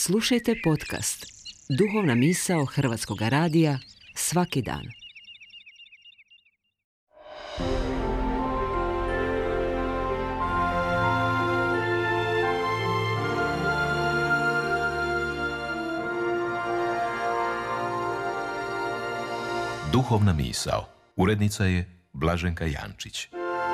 Slušajte podcast Duhovna misao Hrvatskog radija svaki dan. Duhovna misao. Urednica je Blaženka Jančić.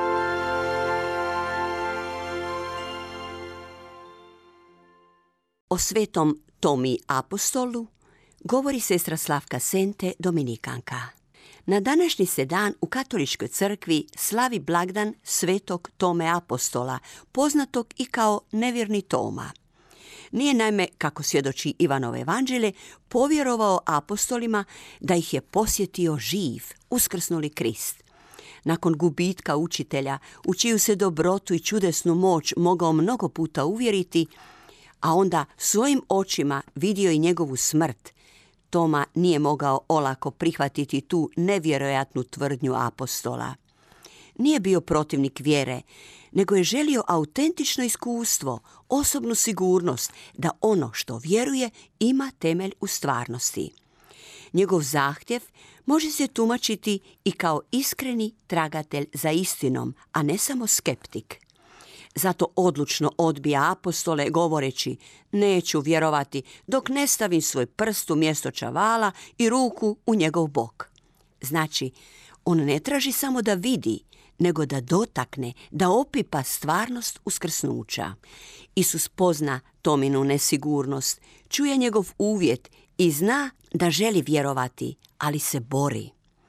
O svetom Tomi apostolu govori sestra Slavka Sente, dominikanka. Na današnji se dan u katoličkoj crkvi slavi blagdan svetog Tome apostola, poznatog i kao nevjerni Toma. Nije naime, kako svjedoči Ivanovo evanđelje, povjerovao apostolima da ih je posjetio živ, uskrsnuli Krist. Nakon gubitka učitelja, u čiju se dobrotu i čudesnu moć mogao mnogo puta uvjeriti, a onda svojim očima vidio i njegovu smrt, Toma nije mogao olako prihvatiti tu nevjerojatnu tvrdnju apostola. Nije bio protivnik vjere, nego je želio autentično iskustvo, osobnu sigurnost da ono što vjeruje ima temelj u stvarnosti. Njegov zahtjev može se tumačiti i kao iskreni tragatelj za istinom, a ne samo skeptik. Zato odlučno odbija apostole govoreći: neću vjerovati dok ne stavim svoj prst u mjesto čavala i ruku u njegov bok. Znači, on ne traži samo da vidi, nego da dotakne, da opipa stvarnost uskrsnuća. Isus pozna Tominu nesigurnost, čuje njegov uvjet i zna da želi vjerovati, ali se bori.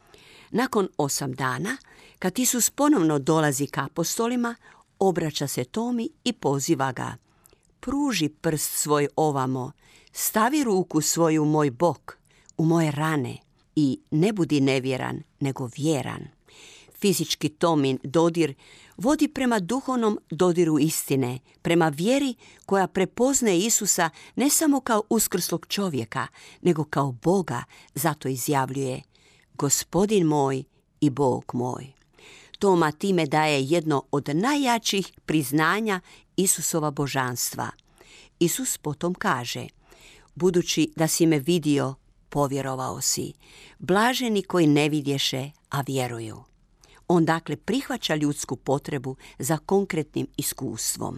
Nakon 8 dana, kad Isus ponovno dolazi k apostolima, obraća se Tomi i poziva ga: pruži prst svoj ovamo, stavi ruku svoju u moj bok, u moje rane i ne budi nevjeran, nego vjeran. Fizički Tomin dodir vodi prema duhovnom dodiru istine, prema vjeri koja prepoznaje Isusa ne samo kao uskrslog čovjeka, nego kao Boga, zato izjavljuje: Gospodin moj i Bog moj. Toma time daje jedno od najjačih priznanja Isusova božanstva. Isus potom kaže: budući da si me vidio, povjerovao si. Blaženi koji ne vidješe, a vjeruju. On dakle prihvaća ljudsku potrebu za konkretnim iskustvom.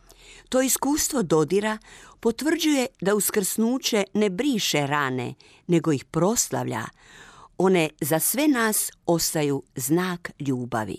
To iskustvo dodira potvrđuje da uskrsnuće ne briše rane, nego ih proslavlja. One za sve nas ostaju znak ljubavi.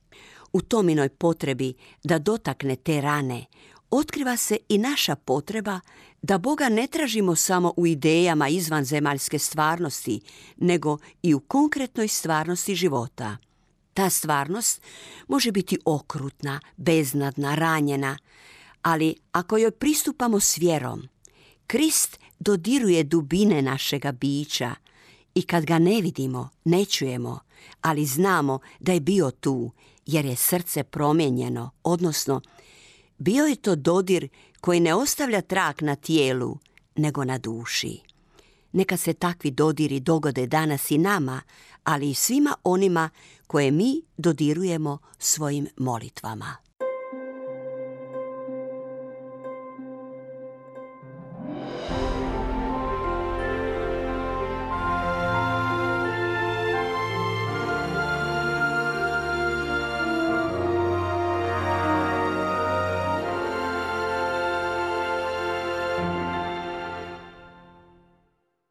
U Tominoj potrebi da dotakne te rane otkriva se i naša potreba da Boga ne tražimo samo u idejama izvanzemaljske stvarnosti, nego i u konkretnoj stvarnosti života. Ta stvarnost može biti okrutna, beznadna, ranjena, ali ako joj pristupamo s vjerom, Krist dodiruje dubine našega bića i kad ga ne vidimo, ne čujemo, ali znamo da je bio tu jer je srce promijenjeno, odnosno bio je to dodir koji ne ostavlja trag na tijelu, nego na duši. Neka se takvi dodiri dogode danas i nama, ali i svima onima koje mi dodirujemo svojim molitvama.